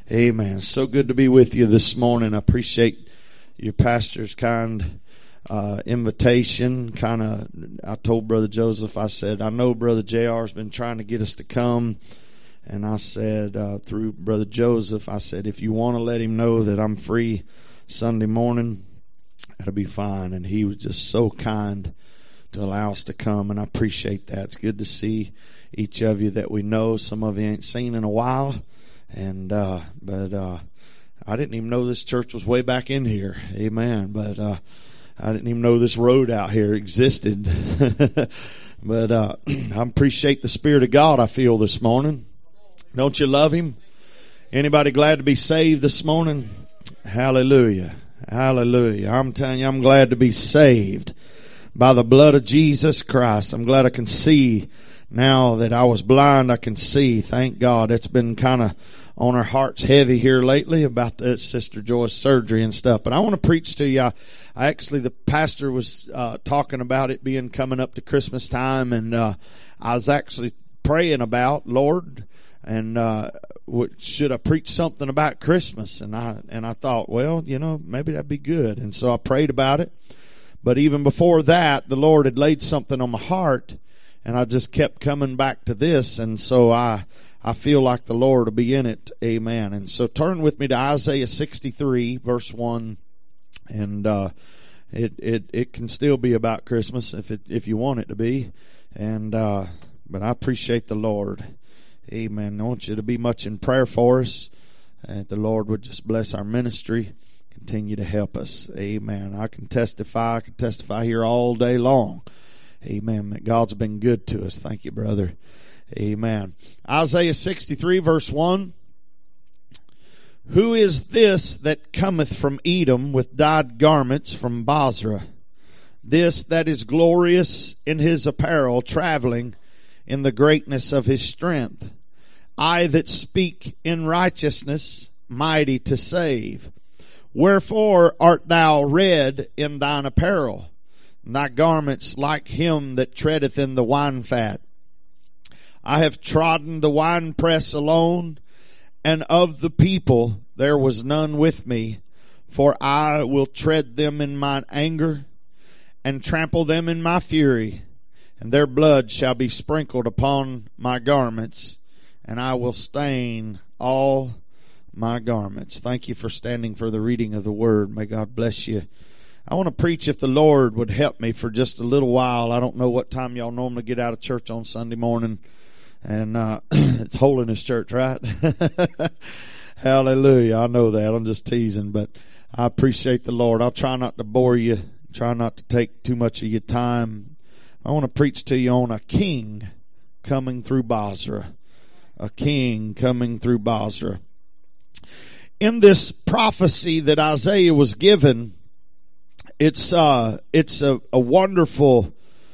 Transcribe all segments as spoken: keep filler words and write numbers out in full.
Amen. So good to be with you this morning. I appreciate your pastor's kind uh, invitation. Kind of, I told Brother Joseph, I said, I know Brother J R has been trying to get us to come. And I said, uh, through Brother Joseph, I said, if you want to let him know that I'm free Sunday morning, that'll be fine. And he was just so kind to allow us to come, and I appreciate that. It's good to see each of you that we know. Some of you ain't seen in a while. And, uh, but, uh, I didn't even know this church was way back in here. Amen. But, uh, I didn't even know this road out here existed. But, uh, I appreciate the Spirit of God I feel this morning. Don't you love Him? Anybody glad to be saved this morning? Hallelujah. Hallelujah. I'm telling you, I'm glad to be saved by the blood of Jesus Christ. I'm glad I can see. Now that I was blind, I can see. Thank God. It's been kind of on our hearts heavy here lately about the Sister Joy's surgery and stuff. But I want to preach to you. I, I actually, the pastor was uh, talking about it being coming up to Christmas time, and uh, I was actually praying about, Lord, and uh, what, should I preach something about Christmas? And I and I thought, well, you know, maybe that'd be good. And so I prayed about it. But even before that, the Lord had laid something on my heart. And I just kept coming back to this, and so I I feel like the Lord will be in it. Amen. And so turn with me to Isaiah sixty-three, verse one, and uh, it it it can still be about Christmas if it if you want it to be. And uh, but I appreciate the Lord. Amen. I want you to be much in prayer for us, and the Lord would just bless our ministry, continue to help us. Amen. I can testify. I can testify here all day long. Amen. God's been good to us. Thank you, brother. Amen. Isaiah sixty-three, verse one. Who is this that cometh from Edom with dyed garments from Basra? This that is glorious in his apparel, traveling in the greatness of his strength. I that speak in righteousness, mighty to save. Wherefore art thou red in thine apparel? Thy garments like him that treadeth in the wine fat. I have trodden the winepress alone, and of the people there was none with me. For I will tread them in mine anger, and trample them in my fury. And their blood shall be sprinkled upon my garments, and I will stain all my garments. Thank you for standing for the reading of the Word. May God bless you. I want to preach if the Lord would help me for just a little while. I don't know what time y'all normally get out of church on Sunday morning. And uh it's Holiness Church, right? Hallelujah. I know that. I'm just teasing, but I appreciate the Lord. I'll try not to bore you. Try not to take too much of your time. I want to preach to you on a king coming through Basra. A king coming through Basra. In this prophecy that Isaiah was given, It's uh, it's a, a wonderful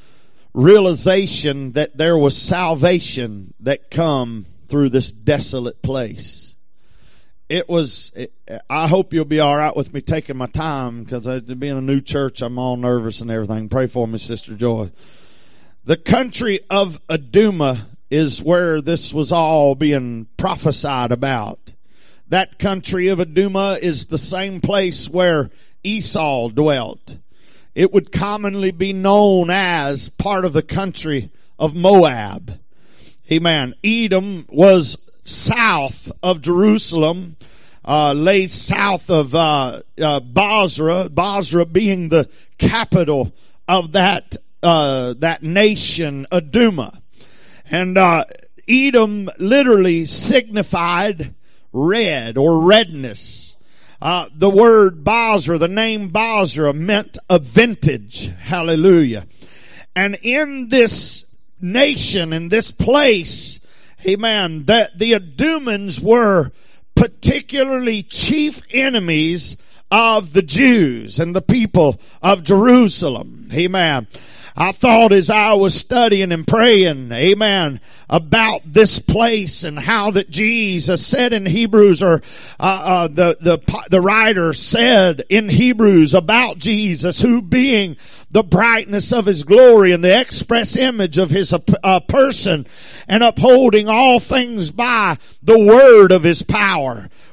realization that there was salvation that come through this desolate place. It was. It, I hope you'll be all right with me taking my time, because being a new church, I'm all nervous and everything. Pray for me, Sister Joy. The country of Adumah is where this was all being prophesied about. That country of Adumah is the same place where Esau dwelt. It would commonly be known as part of the country of Moab. Amen. Edom was south of Jerusalem, uh, lay south of uh, uh, Basra, Basra being the capital of that uh, that nation, Adumah. And uh, Edom literally signified red or redness. Uh, the word Basra, the name Basra, meant a vintage. Hallelujah. And in this nation, in this place, amen, that the Edomians were particularly chief enemies of the Jews and the people of Jerusalem. Amen. I thought as I was studying and praying, amen, about this place and how that Jesus said in Hebrews, or uh, uh, the the the writer said in Hebrews about Jesus, who being the brightness of His glory and the express image of His uh, person, and upholding all things by the word of His power,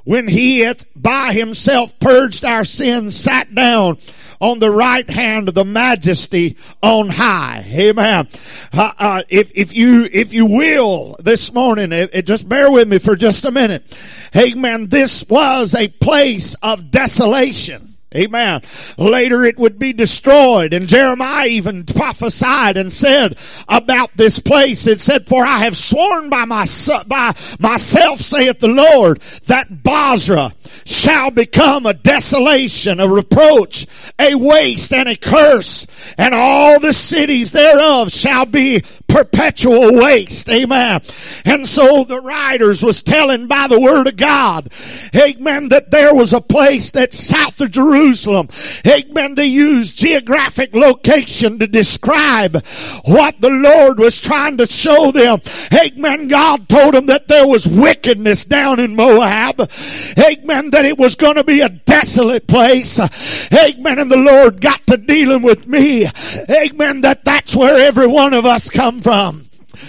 when he hath by himself purged our sins, sat down on the right hand of the majesty on high. Amen. Uh, uh, if, if you, if you will this morning, it, it just bear with me for just a minute. Amen. This was a place of desolation. Amen. Later it would be destroyed. And Jeremiah even prophesied and said about this place, it said, for I have sworn by, my, by myself, saith the Lord, that Bozrah shall become a desolation, a reproach, a waste, and a curse. And all the cities thereof shall be perpetual waste. Amen. And so the writers was telling by the word of God, amen, that there was a place that's south of Jerusalem. Jerusalem. Amen. They used geographic location to describe what the Lord was trying to show them. Amen. God told them that there was wickedness down in Moab. Amen. That it was going to be a desolate place. Amen. And the Lord got to dealing with me. Amen. That that's where every one of us come from.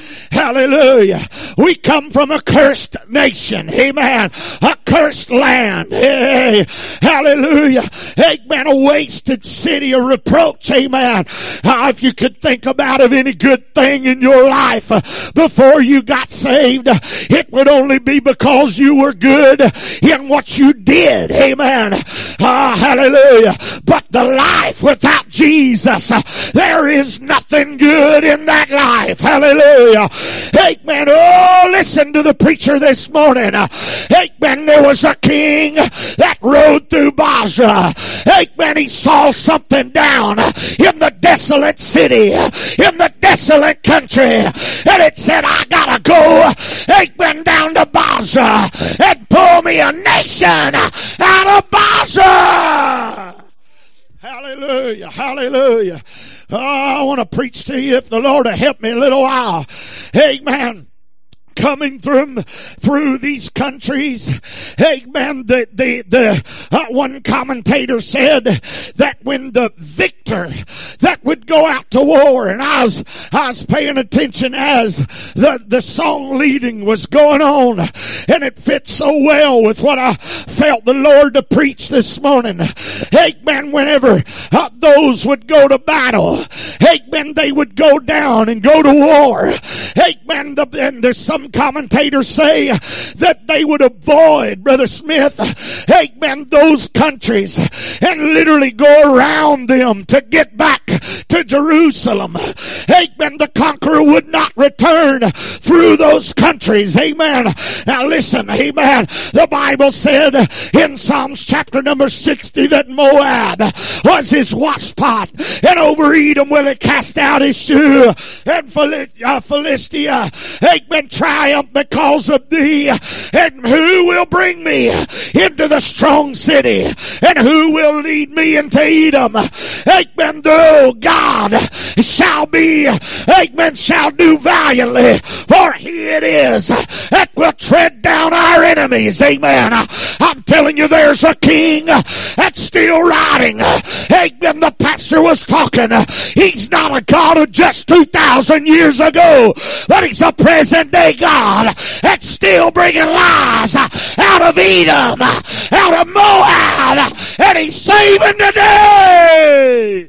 Hallelujah. We come from a cursed nation. Amen. A cursed land. Hey, hallelujah. Amen. A wasted city, a reproach. Amen. Uh, if you could think about of any good thing in your life uh, before you got saved, uh, it would only be because you were good in what you did. Amen. Uh, hallelujah. But the life without Jesus, uh, there is nothing good in that life. Hallelujah. Amen. Oh, listen to the preacher this morning. Amen. There was a king that rode through Bozrah. Amen. He saw something down in the desolate city, in the desolate country. And it said, I gotta go, amen, down to Bozrah and pull me a nation out of Bozrah. Hallelujah. Hallelujah. Oh, I want to preach to you if the Lord will help me a little while. Amen. Coming through, through these countries. Amen. The, the, the, uh, one commentator said that when the victor that would go out to war, and I was, I was paying attention as the, the song leading was going on, and it fits so well with what I felt the Lord to preach this morning. Amen. Whenever uh, those would go to battle, amen, they would go down and go to war. Amen. The, and there's some commentators say that they would avoid, Brother Smith, amen, those countries and literally go around them to get back to Jerusalem. Amen. The conqueror would not return through those countries. Amen. Now listen, amen. The Bible said in Psalms chapter number sixty that Moab was his waspot, and over Edom will he cast out his shoe, and Philistia, amen, triumph because of thee. And who will bring me into the strong city? And who will lead me into Edom? Amen. Though God shall be, amen, shall do valiantly, for he it is that will tread down our enemies. Amen. I'm telling you, there's a king that's still riding. Amen. The pastor was talking. He's not a God of just two thousand years ago, but he's a present day God that's still bringing lives out of Edom, out of Moab, and he's saving today.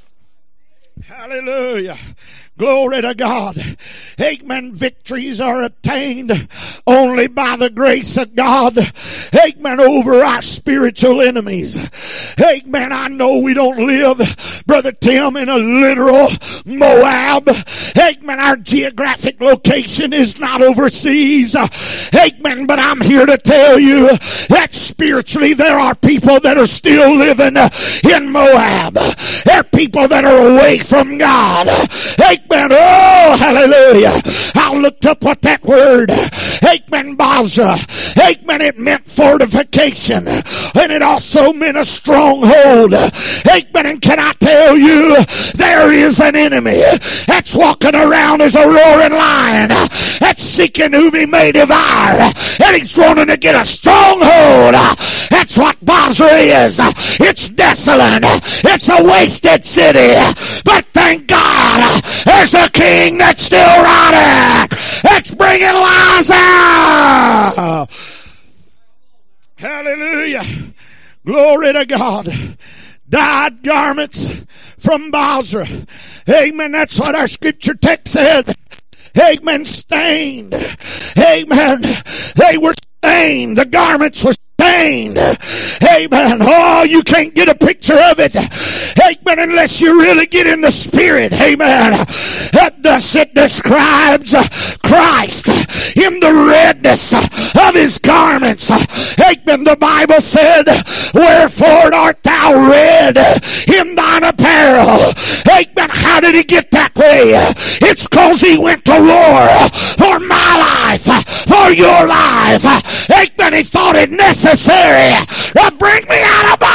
Hallelujah. Glory to God. Amen. Victories are obtained only by the grace of God. Amen. Over our spiritual enemies. Amen. I know we don't live, Brother Tim, in a literal Moab. Amen. Our geographic location is not overseas. Amen. But I'm here to tell you that spiritually there are people that are still living in Moab. There are people that are away from God. Amen. Oh, hallelujah. I looked up what that word, amen, Bozrah, amen, it meant fortification, and it also meant a stronghold. Amen. And can I tell you, there is an enemy that's walking around as a roaring lion, that's seeking whom he may devour, and he's wanting to get a stronghold. That's what Bozrah is. It's desolate. It's a wasted city. But thank God, there's a king that's still riding, that's bringing lies out. Hallelujah. Glory to God. Dyed garments from Basra. Amen. That's what our scripture text said. Amen. Stained. Amen. They were stained. The garments were stained. Amen. Oh, you can't get a picture of it. Amen. Unless you really get in the spirit. Amen. That thus it describes Christ in the redness of his garments. Amen. The Bible said, wherefore art thou red in thine apparel? Amen. How did he get that way? It's cause he went to war for my life, for your life. Amen. He thought it necessary to bring me out of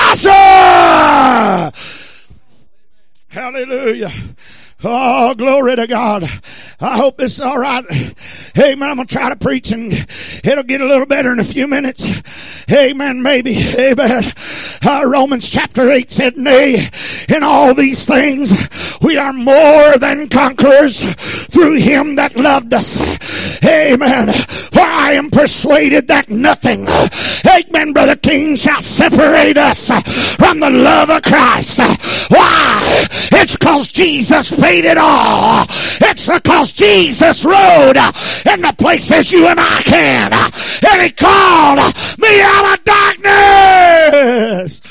Basra. Hallelujah. Oh, glory to God. I hope this is all right. Amen. I'm going to try to preach and it'll get a little better in a few minutes. Amen. Maybe. Amen. Uh, Romans chapter eight said, nay, in all these things we are more than conquerors through him that loved us. Amen. For I am persuaded that nothing, amen, Brother King, shall separate us from the love of Christ. Why? It's because Jesus paid it all. It's because Jesus rode in the places you and I can. And he called me out of darkness.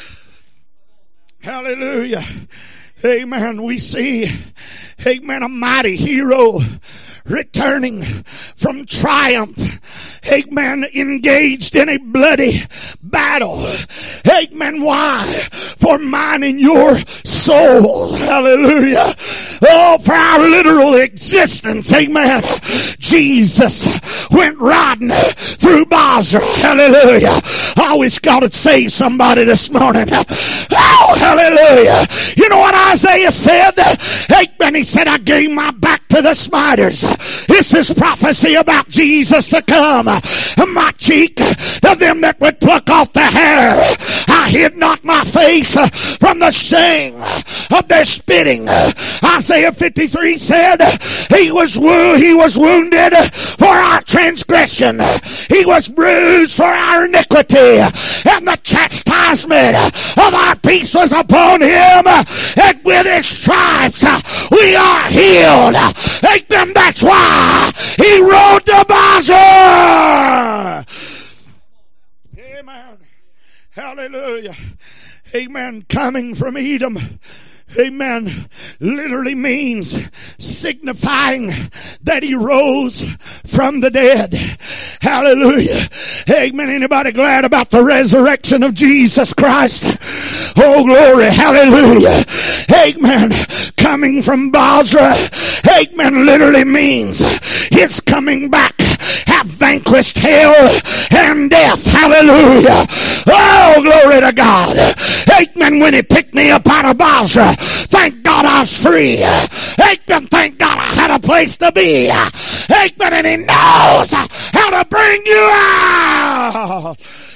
Hallelujah. Amen. We see, amen, a mighty hero returning from triumph. Amen. Engaged in a bloody battle. Amen. Why? For mine and your soul. Hallelujah. Oh, for our literal existence. Amen. Jesus went riding through Basra. Hallelujah. I wish God had saved somebody this morning. Oh, hallelujah. You know what Isaiah said? Amen. He said, I gave my back to the smiters. This is prophecy about Jesus to come. My cheek to them that would pluck off the hair. I hid not my face from the shame of their spitting. Isaiah fifty-three said, He was wo- He was wounded for our transgression. He was bruised for our iniquity. And the chastisement of our peace was upon him. And with his stripes we are healed. Amen. That's why he rode to Basra. Amen. Hallelujah. Amen. Coming from Edom. Amen. Literally means signifying that he rose from the dead. Hallelujah. Amen. Anybody glad about the resurrection of Jesus Christ? Oh, glory. Hallelujah. Amen. Coming from Basra. Amen. Literally means his coming back have vanquished hell and death. Hallelujah. Oh, glory to God. Amen. When he picked me up out of Basra, thank God I was free. Amen. Thank God I had a place to be. Amen. And he knows how to bring you out.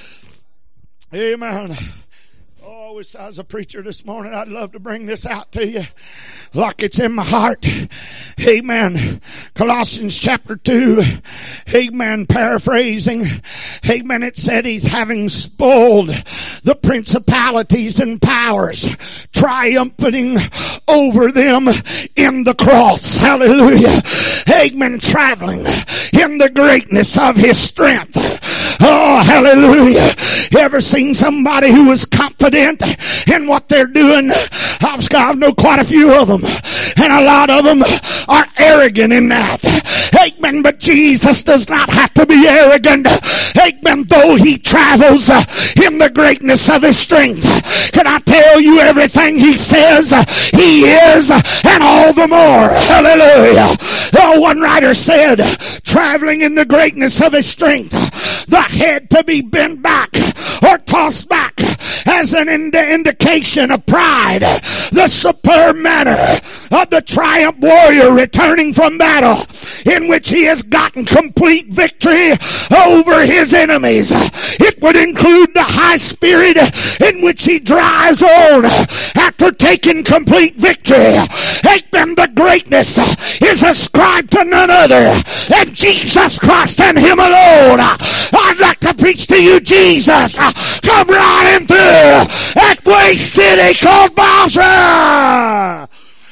Amen. Oh, I wish I was a preacher this morning. I'd love to bring this out to you like it's in my heart. Amen. Colossians chapter two. Amen. Paraphrasing. Amen. It said he's having spoiled the principalities and powers, triumphing over them in the cross. Hallelujah. Amen. Traveling in the greatness of his strength. Oh, hallelujah. You ever seen somebody who was confident in what they're doing? I've, I know quite a few of them. And a lot of them are arrogant in that. Amen. But Jesus does not have to be arrogant. Amen. Though he travels in the greatness of his strength. Can I tell you everything he says he is and all the more? Hallelujah. Oh, one writer said, traveling in the greatness of his strength, the head to be bent back or tossed back as an ind- indication of pride. The superb manner of the triumph warrior returning from battle in which he has gotten complete victory over his enemies. It would include the high spirit in which he drives on after taking complete victory. Amen. The greatness is ascribed to none other than Jesus Christ and him alone. I I'd like to preach to you Jesus. Come riding through that waste city called Basra.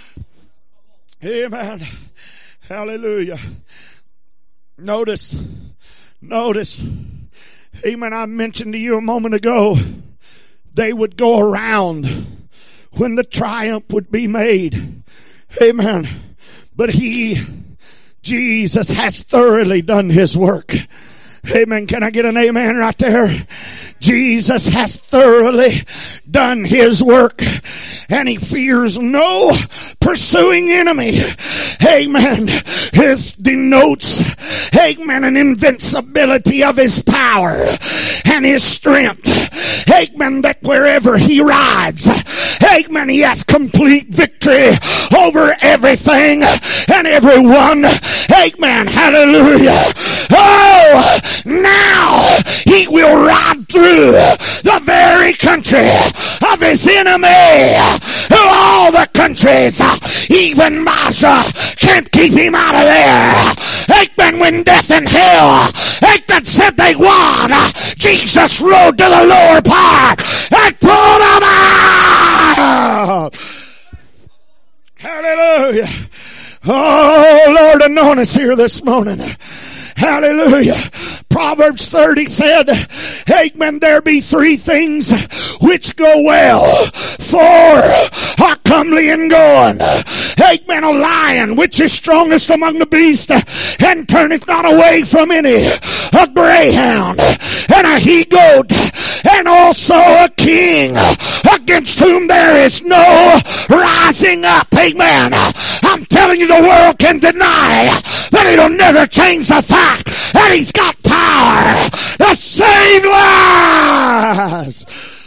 Amen. Hallelujah. Notice, notice, amen, I mentioned to you a moment ago, they would go around when the triumph would be made. Amen. But he, Jesus, has thoroughly done his work. Amen. Can I get an amen right there? Jesus has thoroughly done his work, and he fears no pursuing enemy. Amen. This denotes, amen, an invincibility of his power and his strength. Amen. That wherever he rides, amen, he has complete victory over everything and everyone. Amen. Hallelujah. Oh, now he will ride through the very country of his enemy. All the countries, even Basra, can't keep him out of there. Amen. When death and hell, amen, said they won, Jesus rode to the lower part and pulled them out. Hallelujah. Oh, Lord, anoint us here this morning. Hallelujah. Proverbs thirty said, amen, there be three things which go well for a comely and going. Amen, a lion which is strongest among the beasts and turneth not away from any. A greyhound and a he-goat and also a king against whom there is no rising up. Amen. I'm telling you, the world can deny, but it'll never change the fact that he's got power to save lives.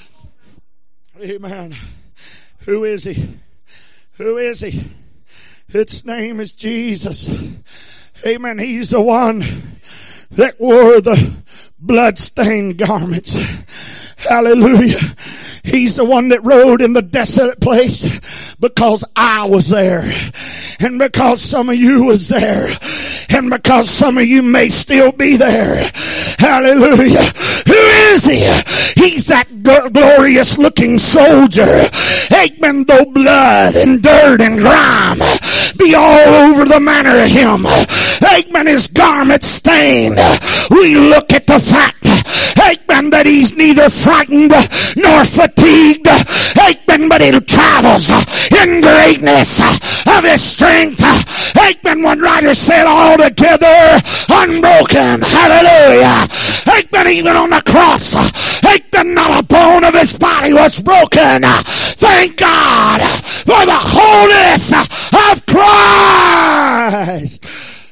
Amen. Who is he? Who is he? Its name is Jesus. Amen. He's the one that wore the blood-stained garments. Hallelujah. He's the one that rode in the desolate place because I was there. And because some of you was there. And because some of you may still be there. Hallelujah. Who is he? He's that glorious looking soldier. Amen. Though blood and dirt and grime be all over the manner of him. Amen. His garment stained. We look at the fact, amen, that he's neither frightened nor fatigued. Amen. But he travels in greatness of his strength. Amen. One writer said, altogether unbroken. Hallelujah. Amen. Even on the cross, amen, not a bone of his body was broken. Thank God for the wholeness of Christ.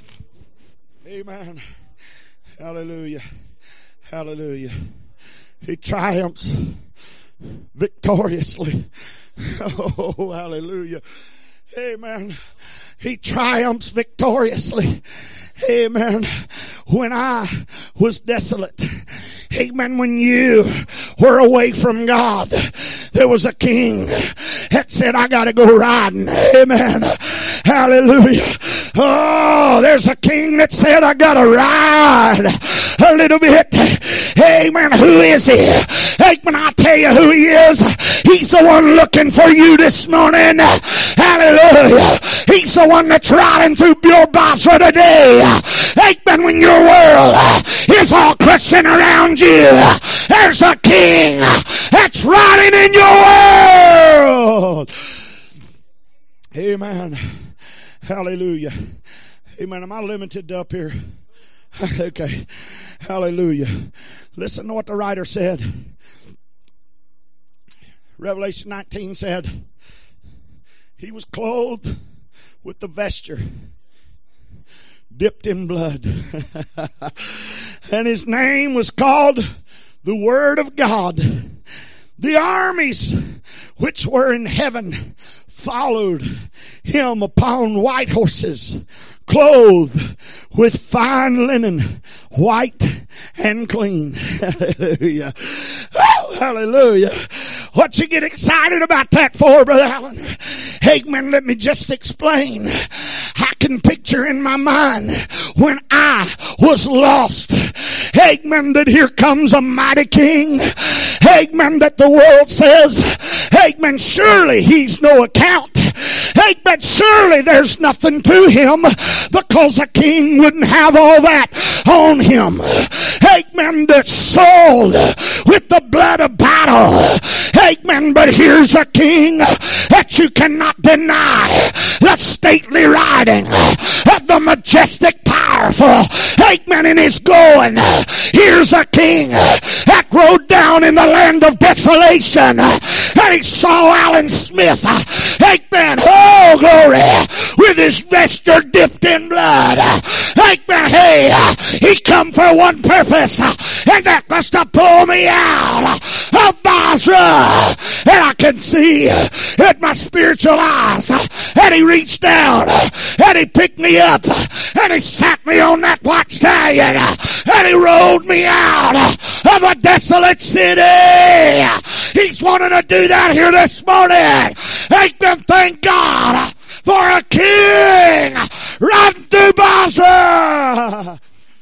Amen. Hallelujah. Hallelujah. He triumphs victoriously. Oh, hallelujah. Amen. He triumphs victoriously. Amen. When I was desolate. Amen. When you were away from God, there was a king that said, I gotta go riding. Amen. Hallelujah. Oh, there's a king that said, I gotta ride a little bit. Amen. Who is he? Amen. I'll tell you who he is. He's the one looking for you this morning. Hallelujah. He's the one that's riding through your Basra today. Amen. When your world is all crushing around you, there's a king that's riding in your world. Amen. Hallelujah. Amen. Am I limited up here? Okay. Hallelujah. Listen to what the writer said. Revelation nineteen said, he was clothed with the vesture dipped in blood. And his name was called the Word of God. The armies which were in heaven followed him upon white horses, clothed with fine linen, white and clean. Hallelujah. Oh, hallelujah. What you get excited about that for, Brother Allen? Amen. Let me just explain. I can picture in my mind when I was lost. Amen. That here comes a mighty king. Amen. That the world says, amen, surely he's no account. Amen. Surely there's nothing to him, because a king wouldn't have all that on him. Amen. That's sold with the blood of battle. Amen. But here's a king that you cannot deny. The stately riding of the majestic, powerful. Amen. In his going. Here's a king that rode down in the land of desolation. And he saw Alan Smith. Amen. Oh, glory. With his vesture dipped in blood. Amen. Hey, he come for one purpose. And that was to pull me out of Basra. And I can see in my spiritual eyes. And he reached down. And he picked me up. And he sat me on that white stallion. And he rode me out of a desolate city. He's wanting to do that here this morning. Amen. Thank God for a king riding through Basra.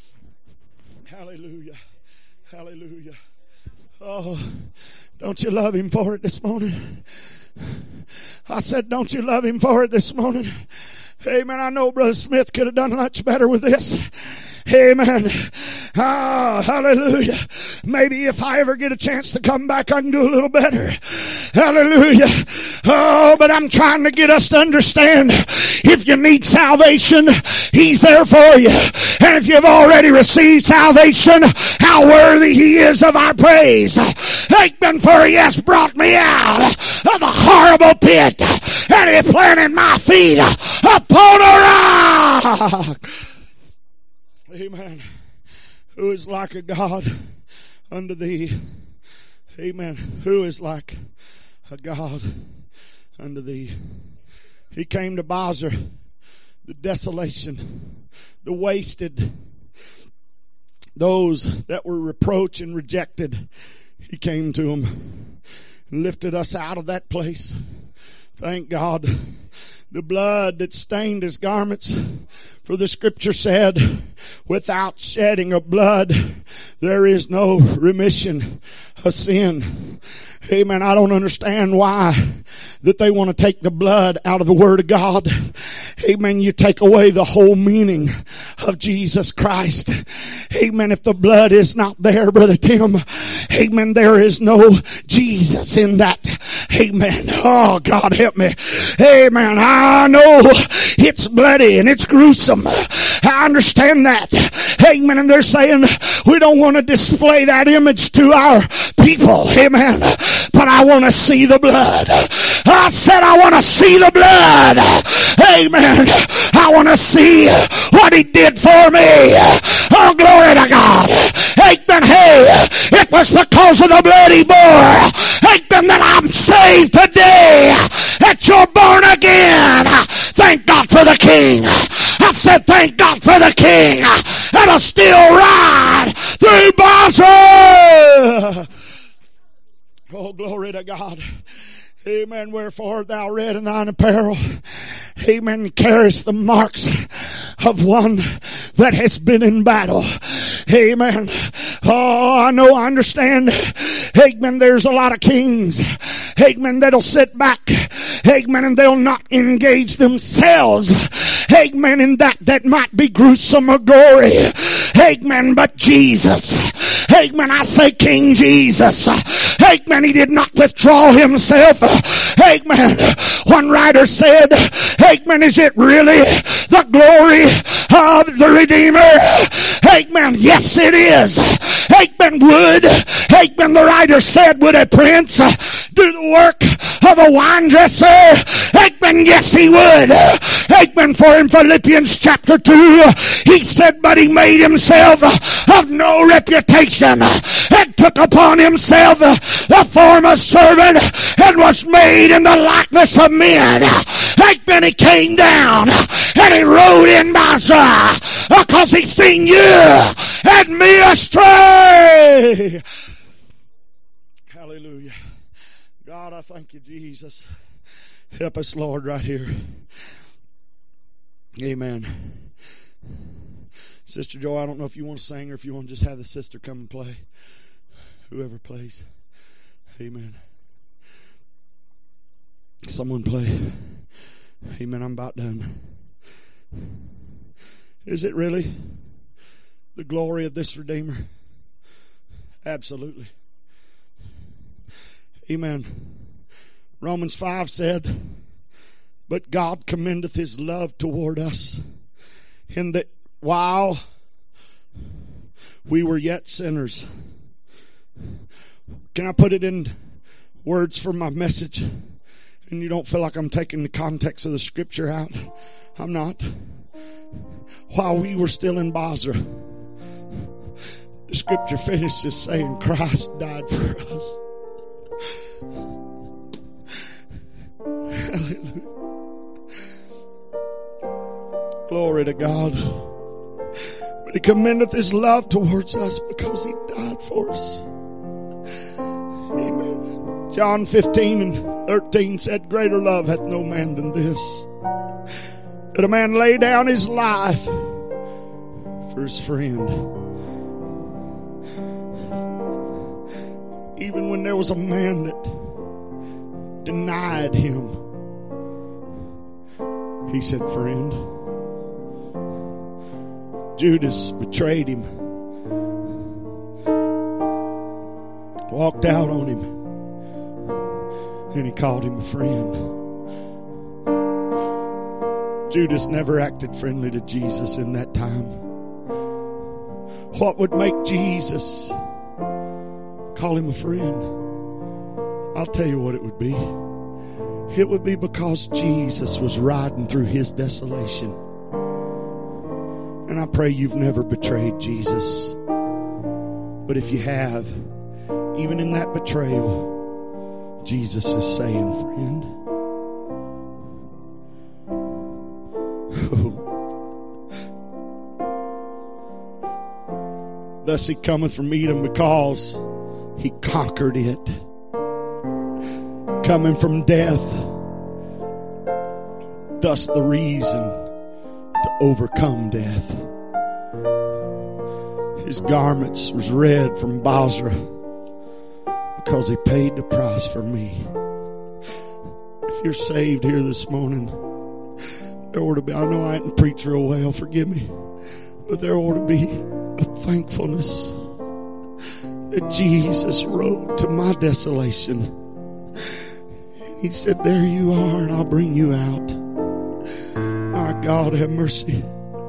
Hallelujah. Hallelujah. Oh, don't you love him for it this morning? I said, don't you love him for it this morning? Amen. I know Brother Smith could have done much better with this. Amen. Ah, hallelujah. Maybe if I ever get a chance to come back, I can do a little better. Hallelujah. Oh, but I'm trying to get us to understand, if you need salvation, he's there for you. And if you've already received salvation, how worthy he is of our praise. Amen. For he has brought me out of a horrible pit, and he planted my feet upon a rock. Amen. Who is like a God unto thee? Amen. Who is like a God unto thee? He came to Basra, the desolation, the wasted, those that were reproached and rejected. He came to them and lifted us out of that place. Thank God. The blood that stained his garments, for the scripture said, without shedding of blood, there is no remission of sin. Amen. I don't understand why that they want to take the blood out of the Word of God. Amen. You take away the whole meaning of Jesus Christ. Amen. If the blood is not there, Brother Tim, amen, there is no Jesus in that. Amen. Oh, God help me. Amen. I know it's bloody and it's gruesome. I understand that. Amen. And they're saying we don't want to display that image to our people. Amen. But I want to see the blood. I said I want to see the blood. Amen. I want to see what he did for me. Oh, glory to God. Amen. Hey, it was because of the blood he bore. Amen. That I'm saved today. That you're born again. Thank God for the King. I said thank God for the King. That'll still ride through Basra. Oh, glory to God. Amen. Wherefore thou red in thine apparel. Amen. Carest the marks of one that has been in battle. Amen. Oh, I know, I understand. Amen. There's a lot of kings. Amen. That'll sit back. Amen. And they'll not engage themselves. Amen. In that that might be gruesome or gory. Amen. But Jesus. Amen. I say King Jesus. Amen. He did not withdraw himself. Amen. One writer said, amen, is it really the glory of the Redeemer? Amen. Yes, it is. Amen. Would, amen, the writer said, would a prince do the work of a wine dresser? Amen. Yes, he would. Amen. For in Philippians chapter two, he said, but he made himself of no reputation and took upon himself the form of servant and was made in the likeness of men. Amen. He came down and he rode in Basra because he seen you and me astray. Hallelujah. God, I thank you, Jesus. Help us, Lord, right here. Amen. Sister Joy, I don't know if you want to sing or if you want to just have the sister come and play. Whoever plays. Amen. Someone play. Amen. I'm about done. Is it really the glory of this Redeemer? Absolutely. Amen. Romans five said, but God commendeth his love toward us, in that while we were yet sinners. Can I put it in words for my message? And you don't feel like I'm taking the context of the scripture out? I'm not. While we were still in Basra, the scripture finishes saying Christ died for us. Hallelujah. Glory to God. But he commendeth his love towards us because he died for us. Amen. John fifteen and thirteen said, greater love hath no man than this, that a man lay down his life for his friend. Even when there was a man that denied him, he said, friend. Judas betrayed him, walked out on him, and he called him a friend. Judas never acted friendly to Jesus in that time. What would make Jesus call him a friend? I'll tell you what it would be. It would be because Jesus was riding through his desolation. And I pray you've never betrayed Jesus. But if you have, even in that betrayal, Jesus is saying, friend, oh. Thus he cometh from Edom because he conquered it. Coming from death, thus the reason to overcome death. His garments was red from Basra because he paid the price for me. If you're saved here this morning, there ought to be, I know I didn't preach real well, forgive me, but there ought to be a thankfulness that Jesus rode to my desolation. He said, there you are, and I'll bring you out. My God, have mercy.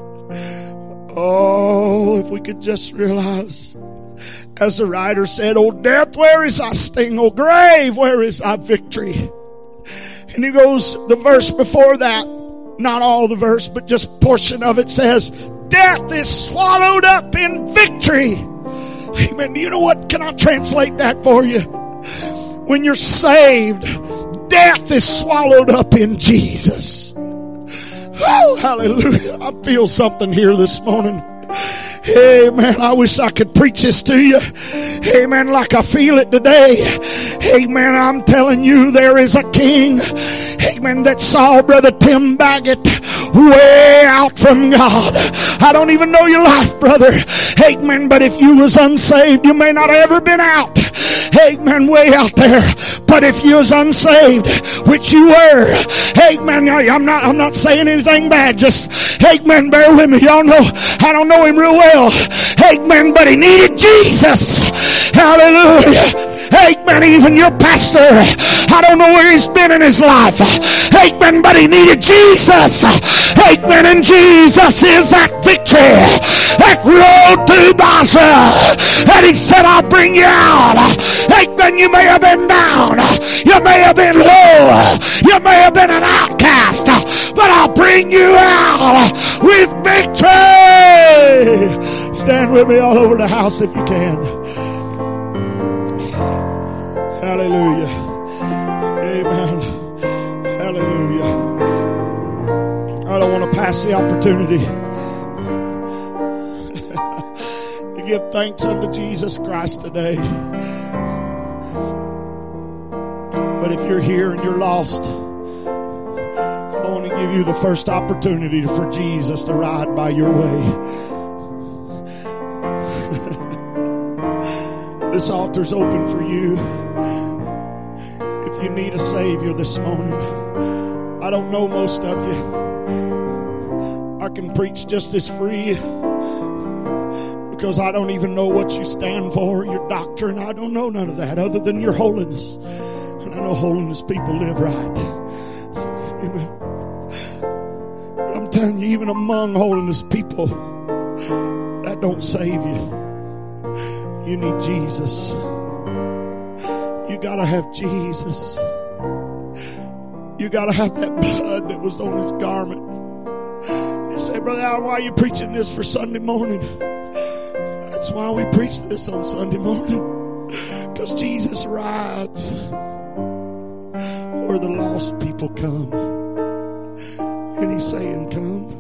Oh, if we could just realize, as the writer said, oh death, where is thy sting? Oh grave, where is thy victory? And he goes, the verse before that, not all the verse, but just portion of it says, death is swallowed up in victory. Amen. Do you know what? Can I translate that for you? When you're saved, death is swallowed up in Jesus. Oh, hallelujah. I feel something here this morning. Amen. I wish I could preach this to you. Amen. Like I feel it today. Amen. I'm telling you, there is a king. Amen. That saw Brother Tim Baggett way out from God. I don't even know your life, brother. Amen. But if you was unsaved, you may not have ever been out. Amen. Way out there. But if you was unsaved, which you were, amen. I'm not, I'm not saying anything bad. Just, amen. Bear with me. Y'all know, I don't know him real well. Amen. But he needed Jesus. Hallelujah. Amen. Even your pastor, I don't know where he's been in his life. Amen. But he needed Jesus. Amen. And Jesus is that victory, that road to Basra. And he said, I'll bring you out. Amen. You may have been down. You may have been low. You may have been an outcast. But I'll bring you out with victory. Stand with me all over the house if you can. Hallelujah. Amen. Hallelujah. I don't want to pass the opportunity to give thanks unto Jesus Christ today. But if you're here and you're lost, I want to give you the first opportunity for Jesus to ride by your way. This altar's open for you. If you need a Savior this morning, I don't know most of you. I can preach just as free because I don't even know what you stand for, your doctrine. I don't know none of that other than your holiness. And I know holiness people live right. Amen. But I'm telling you, even among holiness people, that don't save you. You need Jesus. You gotta have Jesus. You gotta have that blood that was on his garment. You say, Brother Al, why are you preaching this for Sunday morning? That's why we preach this on Sunday morning. Because Jesus rides where the lost people come. And he's saying, come.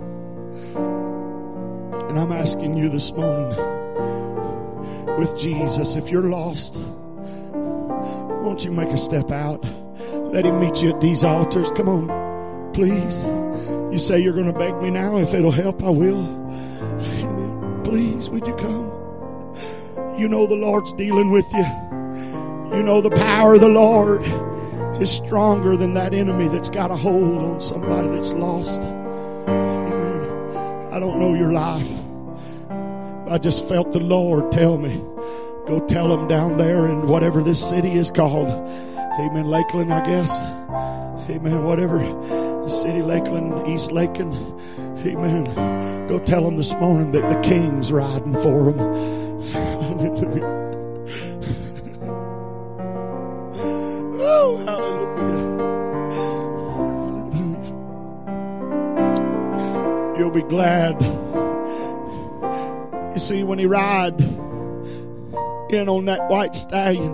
And I'm asking you this morning, with Jesus, if you're lost, won't you make a step out? Let him meet you at these altars. Come on, please. You say you're going to beg me now. If it'll help, I will. Amen. Please, would you come? You know the Lord's dealing with you. You know the power of the Lord is stronger than that enemy that's got a hold on somebody that's lost. Amen. I don't know your life. I just felt the Lord tell me, go tell them down there in whatever this city is called. Amen. Lakeland, I guess. Amen. Whatever the city, Lakeland, East Lakeland. Amen. Go tell them this morning that the King's riding for them. Hallelujah. Oh, hallelujah. Hallelujah. You'll be glad. You see, when he ride in on that white stallion,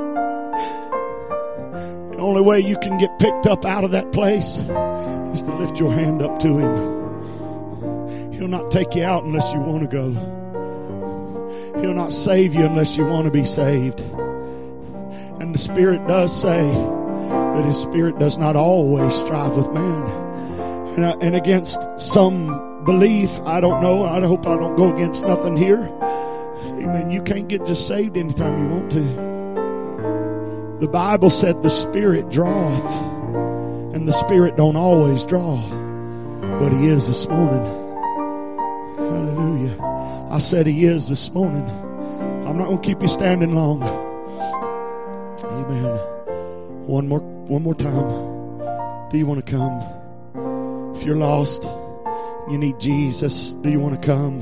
the only way you can get picked up out of that place is to lift your hand up to him. He'll not take you out unless you want to go. He'll not save you unless you want to be saved. And the Spirit does say that his Spirit does not always strive with man. And, I, and against some belief, I don't know, I hope I don't go against nothing here. Amen. You can't get just saved anytime you want to. The Bible said the Spirit draweth, and the Spirit don't always draw, but he is this morning. Hallelujah. I said he is this morning. I'm not going to keep you standing long. Amen. One more, one more time. Do you want to come? If you're lost, you need Jesus. Do you want to come?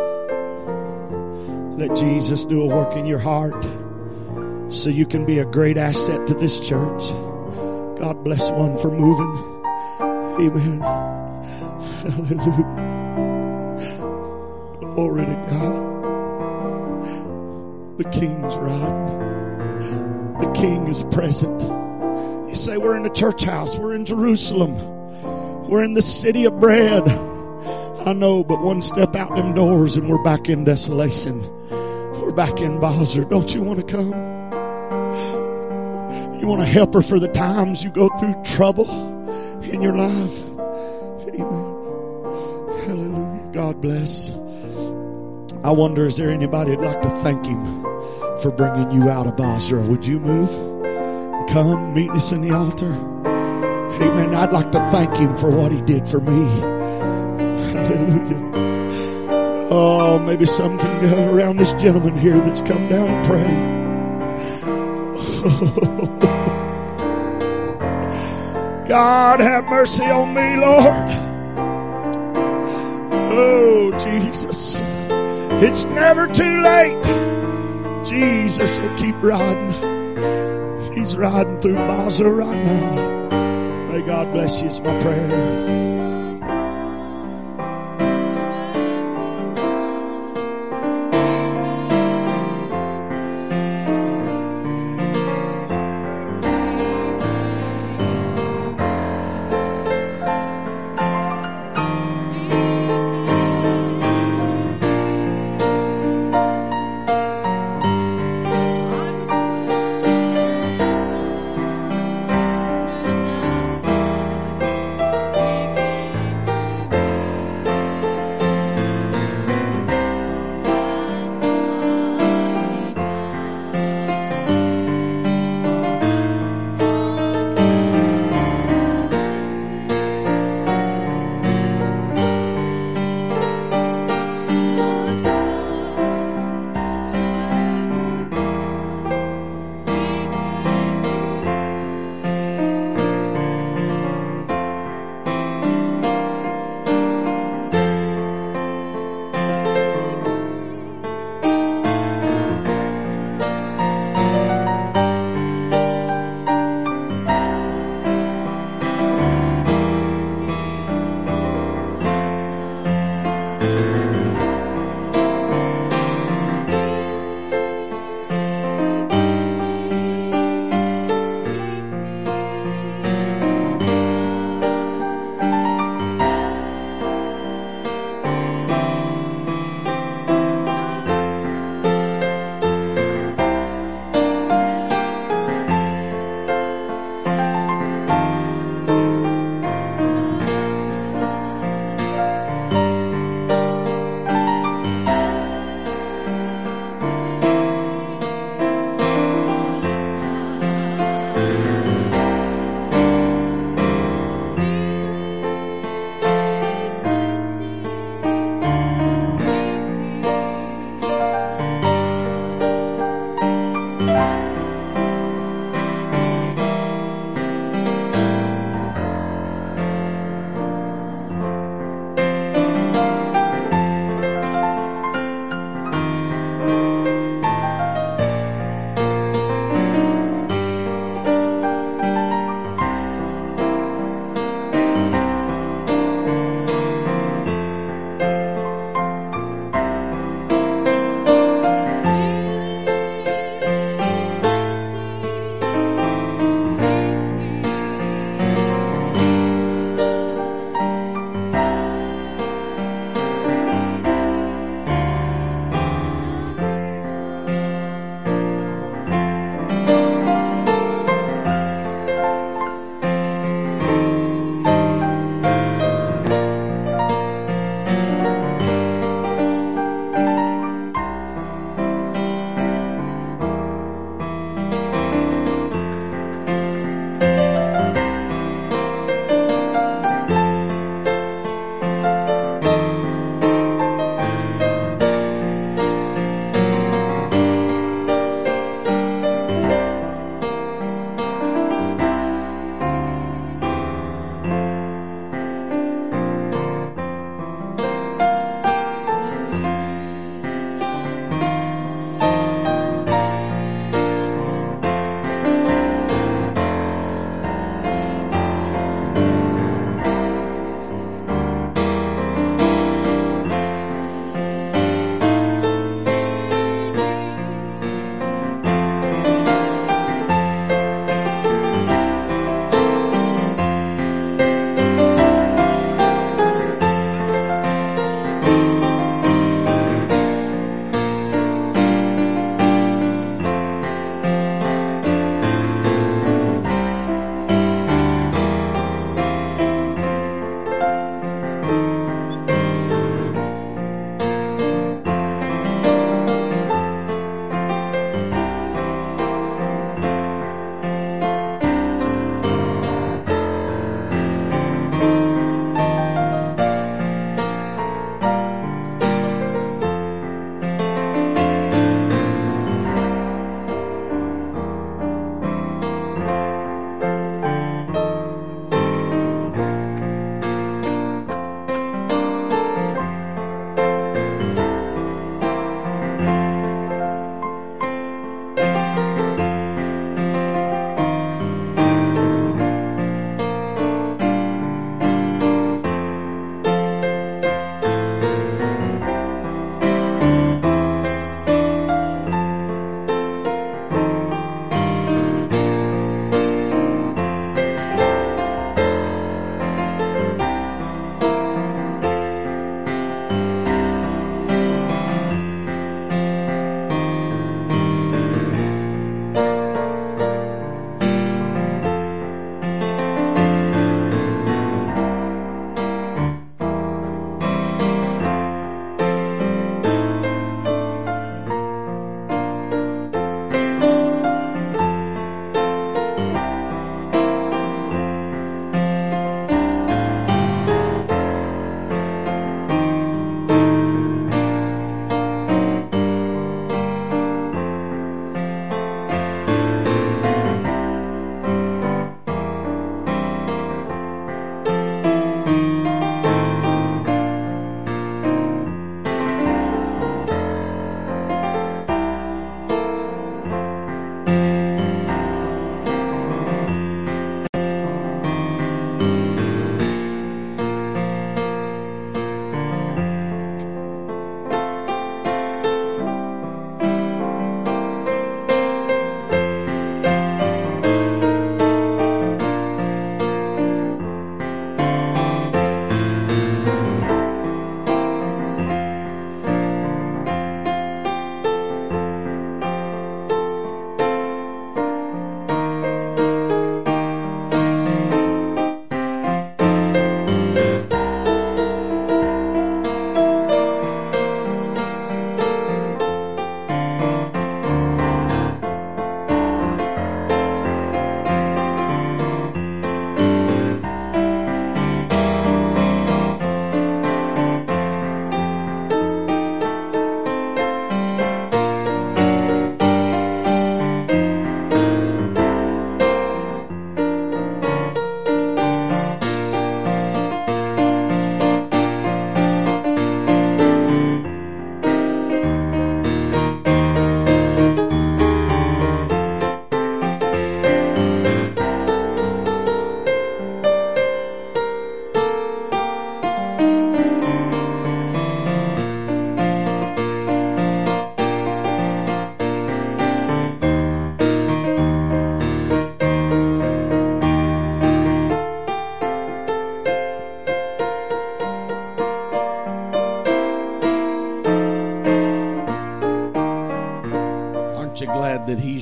Let Jesus do a work in your heart so you can be a great asset to this church. God bless one for moving. Amen. Hallelujah. Glory to God. The King's riding. The King is present. You say, we're in the church house. We're in Jerusalem. We're in the city of bread. I know, but one step out them doors and we're back in desolation. We're back in Basra. Don't you want to come? You want to help her for the times you go through trouble in your life? Amen. Hallelujah. God bless. I wonder, is there anybody who'd like to thank him for bringing you out of Basra? Would you move? Come, meet us in the altar. Amen. I'd like to thank him for what he did for me. Hallelujah. Oh, maybe some can go around this gentleman here that's come down and pray. Oh. God, have mercy on me, Lord. Oh, Jesus. It's never too late. Jesus will keep riding. He's riding through Basra right now. May God bless you. It's my prayer.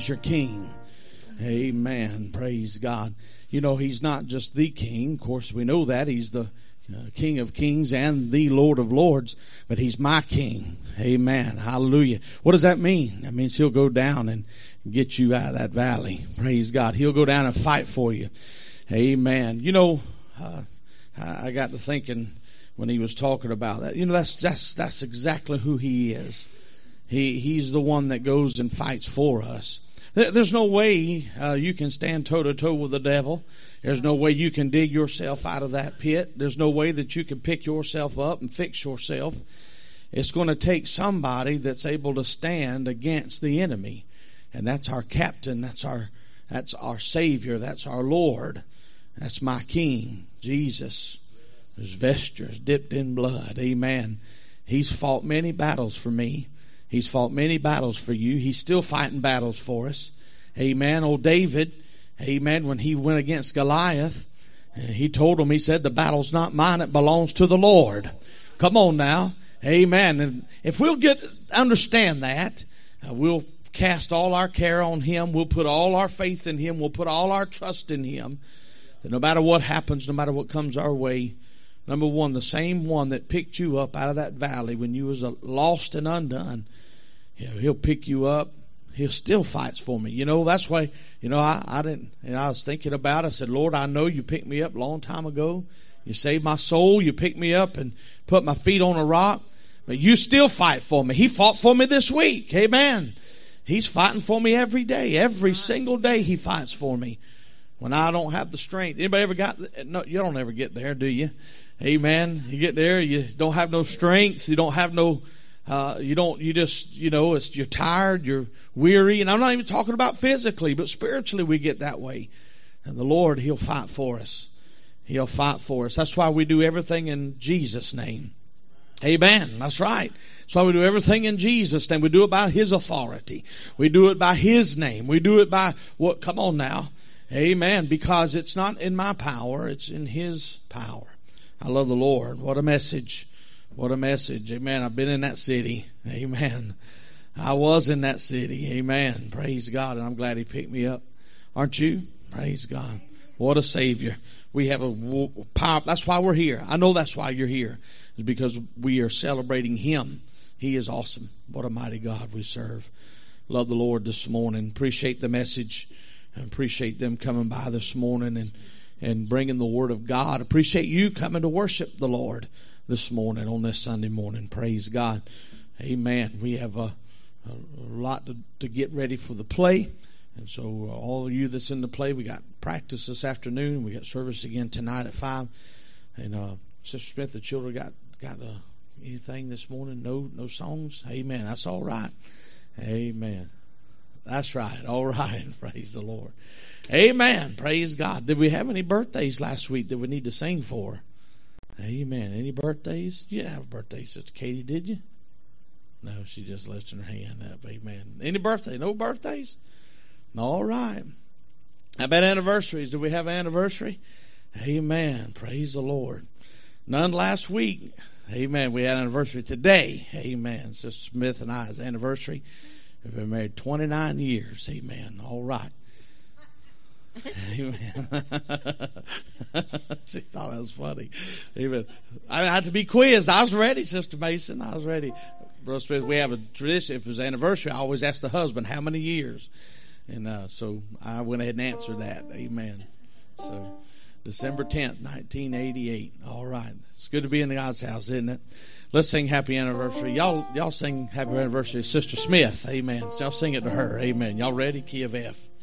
He's your King. Amen. Praise God. You know, He's not just the King. Of course, we know that. He's the uh, King of Kings and the Lord of Lords. But He's my King. Amen. Hallelujah. What does that mean? That means He'll go down and get you out of that valley. Praise God. He'll go down and fight for you. Amen. You know, uh, I got to thinking when he was talking about that. You know, that's that's that's exactly who He is. He He's the one that goes and fights for us. There's no way uh, you can stand toe to toe with the devil. There's no way you can dig yourself out of that pit. There's no way that you can pick yourself up and fix yourself. It's going to take somebody that's able to stand against the enemy, and that's our captain. That's our that's our Savior. That's our Lord. That's my King, Jesus. His vestures dipped in blood. Amen. He's fought many battles for me. He's fought many battles for you. He's still fighting battles for us. Amen. Old David, amen, when he went against Goliath, he told him, he said, the battle's not mine, it belongs to the Lord. Come on now. Amen. And if we'll get understand that, uh, we'll cast all our care on Him. We'll put all our faith in Him. We'll put all our trust in Him. That no matter what happens, no matter what comes our way, number one, the same one that picked you up out of that valley when you was lost and undone, you know, He'll pick you up. He still fights for me. You know, that's why, you know, I, I didn't, you know, I was thinking about it. I said, Lord, I know You picked me up a long time ago. You saved my soul. You picked me up and put my feet on a rock. But You still fight for me. He fought for me this week. Amen. He's fighting for me every day. Every single day He fights for me. When I don't have the strength. Anybody ever got, no, you don't ever get there, do you? Amen. You get there, you don't have no strength. You don't have no, uh, you don't, you just, you know, it's, you're tired, you're weary. And I'm not even talking about physically, but spiritually we get that way. And the Lord, He'll fight for us. He'll fight for us. That's why we do everything in Jesus' name. Amen. That's right. That's why we do everything in Jesus' name. We do it by His authority. We do it by His name. We do it by what? Come on now. Amen. Because it's not in my power. It's in His power. I love the Lord. What a message. What a message. Amen. I've been in that city. Amen. I was in that city. Amen. Praise God. And I'm glad He picked me up. Aren't you? Praise God. What a Savior. We have a power. That's why we're here. I know that's why you're here. It's because we are celebrating Him. He is awesome. What a mighty God we serve. Love the Lord this morning. Appreciate the message. I appreciate them coming by this morning and, and bringing the Word of God. Appreciate you coming to worship the Lord this morning on this Sunday morning. Praise God. Amen. We have a, a lot to, to get ready for the play. And so uh, all of you that's in the play, we got practice this afternoon. We got service again tonight at five. And uh, Sister Smith, the children got, got uh, anything this morning? No, no songs? Amen. That's all right. Amen. That's right. All right. Praise the Lord. Amen. Praise God. Did we have any birthdays last week that we need to sing for? Amen. Any birthdays? You didn't have a birthday, Sister Katie, did you? No, she just lifted her hand up. Amen. Any birthday? No birthdays? All right. How about anniversaries? Do we have an anniversary? Amen. Praise the Lord. None last week. Amen. We had an anniversary today. Amen. Sister Smith and I's anniversary. We've been married twenty-nine years. Amen. All right. Amen. She thought that was funny. Amen. I had to be quizzed. I was ready, Sister Mason. I was ready. Brother Smith, we have a tradition. If it was anniversary, I always ask the husband how many years. And uh, so I went ahead and answered that. Amen. So December tenth, nineteen eighty-eight. All right. It's good to be in God's house, isn't it? Let's sing happy anniversary. Y'all, y'all sing happy anniversary to Sister Smith. Amen. Y'all sing it to her. Amen. Y'all ready? Key of F.